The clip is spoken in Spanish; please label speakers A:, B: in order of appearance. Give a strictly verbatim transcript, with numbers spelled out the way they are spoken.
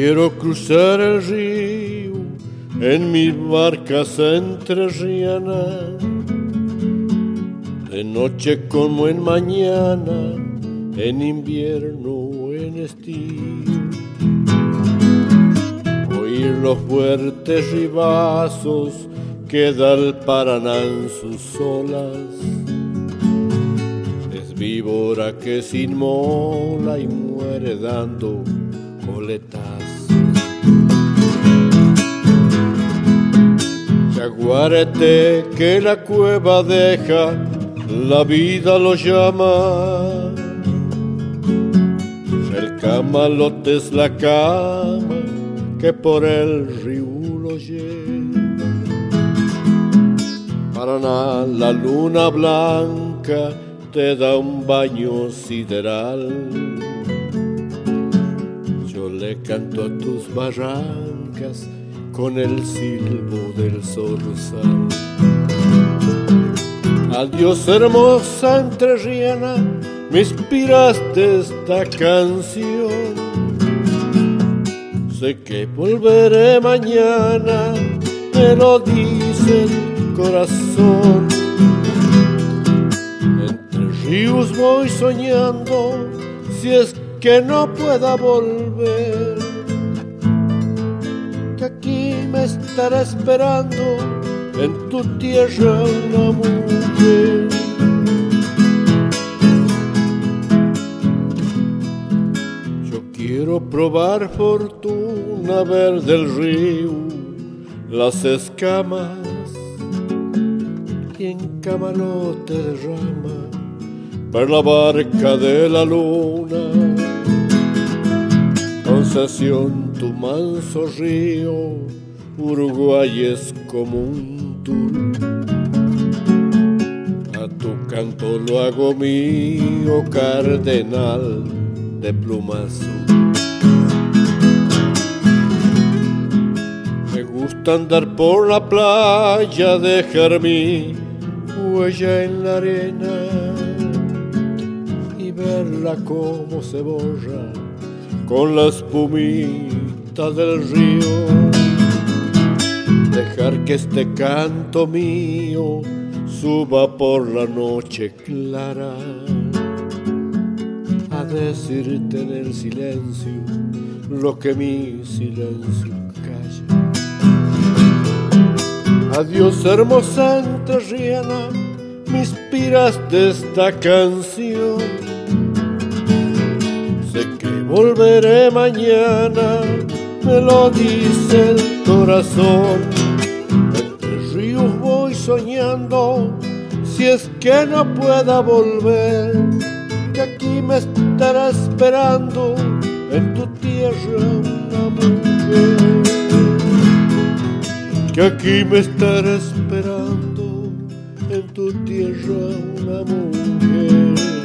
A: quiero cruzar el río en mis barcas entrerrianas, de noche como en mañana, en invierno o en estío. Oír los fuertes ribazos que da el Paraná en sus olas, es víbora que se inmola y muere dando coletazos. Yaguarete que la cueva deja, la vida lo llama. El camalote es la cama que por el río lo lleva. Paraná, la luna blanca te da un baño sideral. Yo le canto a tus barrancas con el silbo del zorzal. Adiós hermosa entrerriana, me inspiraste esta canción. Sé que volveré mañana, me lo dice el corazón. Entre ríos voy soñando, si es que no pueda volver, que aquí me estará esperando en tu tierra una mujer. Yo quiero probar fortuna, ver del río las escamas y en camalote derrama ver la barca de la luna. Concesión, tu manso río, Uruguay es como un tour. A tu canto lo hago mío, cardenal de plumazo. Me gusta andar por la playa, dejar mi huella en la arena y verla como se borra con la espumita del río. Dejar que este canto mío suba por la noche clara a decirte en el silencio lo que mi silencio calla. Adiós hermosa entrerriana, me inspiraste esta canción. Sé que volveré mañana, me lo dice el corazón. Entre ríos voy soñando, si es que no pueda volver, que aquí me estará esperando en tu tierra una mujer. Que aquí me estará esperando en tu tierra una mujer.